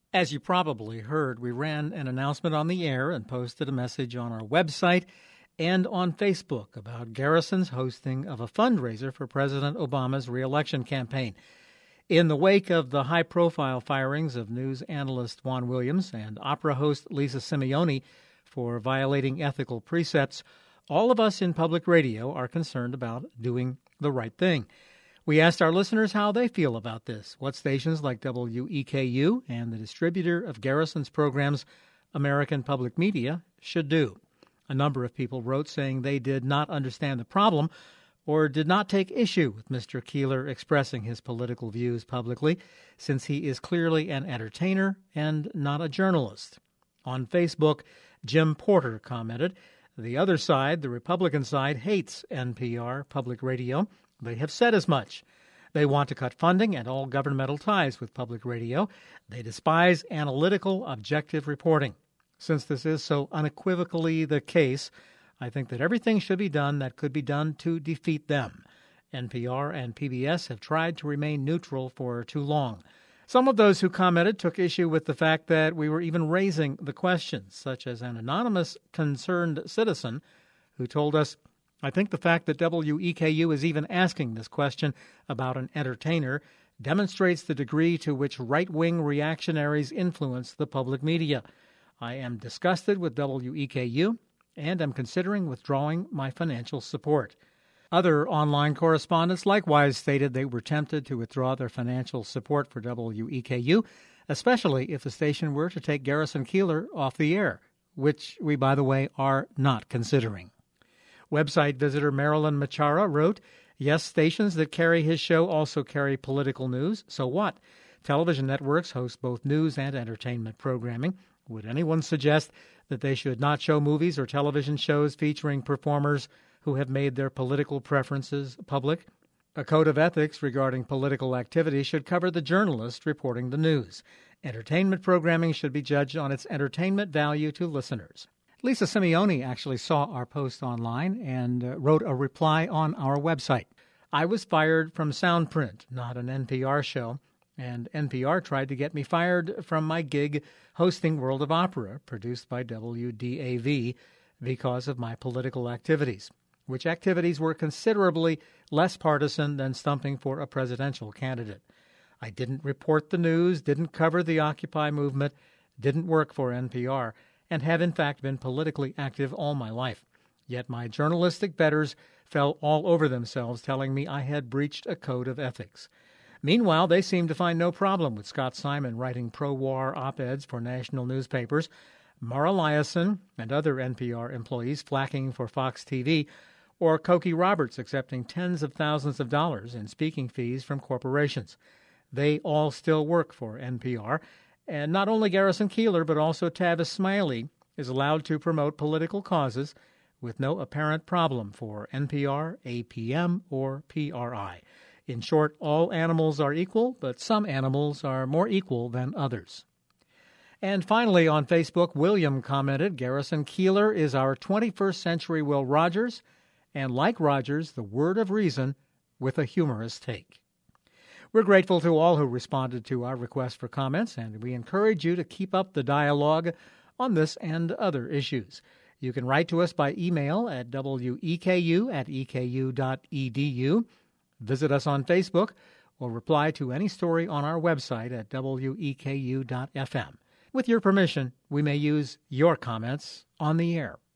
As you probably heard, we ran an announcement on the air and posted a message on our website and on Facebook about Garrison's hosting of a fundraiser for President Obama's re-election campaign. In the wake of the high-profile firings of news analyst Juan Williams and opera host Lisa Simeoni for violating ethical precepts, all of us in public radio are concerned about doing the right thing. We asked our listeners how they feel about this, what stations like WEKU and the distributor of Garrison's programs, American Public Media, should do. A number of people wrote saying they did not understand the problem or did not take issue with Mr. Keeler expressing his political views publicly, since he is clearly an entertainer and not a journalist. On Facebook, Jim Porter commented, "The other side, the Republican side, hates NPR public radio. They have said as much. They want to cut funding and all governmental ties with public radio. They despise analytical, objective reporting. Since this is so unequivocally the case, I think that everything should be done that could be done to defeat them. NPR and PBS have tried to remain neutral for too long." Some of those who commented took issue with the fact that we were even raising the questions, such as an anonymous concerned citizen who told us, "I think the fact that WEKU is even asking this question about an entertainer demonstrates the degree to which right-wing reactionaries influence the public media. I am disgusted with WEKU and am considering withdrawing my financial support." Other online correspondents likewise stated they were tempted to withdraw their financial support for WEKU, especially if the station were to take Garrison Keillor off the air, which we, by the way, are not considering. Website visitor Marilyn Machara wrote, "Yes, stations that carry his show also carry political news. So what? Television networks host both news and entertainment programming. Would anyone suggest that they should not show movies or television shows featuring performers who have made their political preferences public? A code of ethics regarding political activity should cover the journalist reporting the news. Entertainment programming should be judged on its entertainment value to listeners." Lisa Simeoni actually saw our post online and wrote a reply on our website. "I was fired from Soundprint, not an NPR show, and NPR tried to get me fired from my gig hosting World of Opera, produced by WDAV, because of my political activities, which activities were considerably less partisan than stumping for a presidential candidate. I didn't report the news, didn't cover the Occupy movement, didn't work for NPR, and have in fact been politically active all my life. Yet my journalistic betters fell all over themselves telling me I had breached a code of ethics. Meanwhile, they seemed to find no problem with Scott Simon writing pro-war op-eds for national newspapers, Mara Liasson and other NPR employees flacking for Fox TV, or Cokie Roberts accepting tens of thousands of dollars in speaking fees from corporations. They all still work for NPR, and not only Garrison Keillor, but also Tavis Smiley is allowed to promote political causes with no apparent problem for NPR, APM, or PRI. In short, all animals are equal, but some animals are more equal than others." And finally, on Facebook, William commented, "Garrison Keillor is our 21st century Will Rogers, and like Rogers, the word of reason with a humorous take." We're grateful to all who responded to our request for comments, and we encourage you to keep up the dialogue on this and other issues. You can write to us by email at weku@eku.edu, visit us on Facebook, or reply to any story on our website at weku.fm. With your permission, we may use your comments on the air.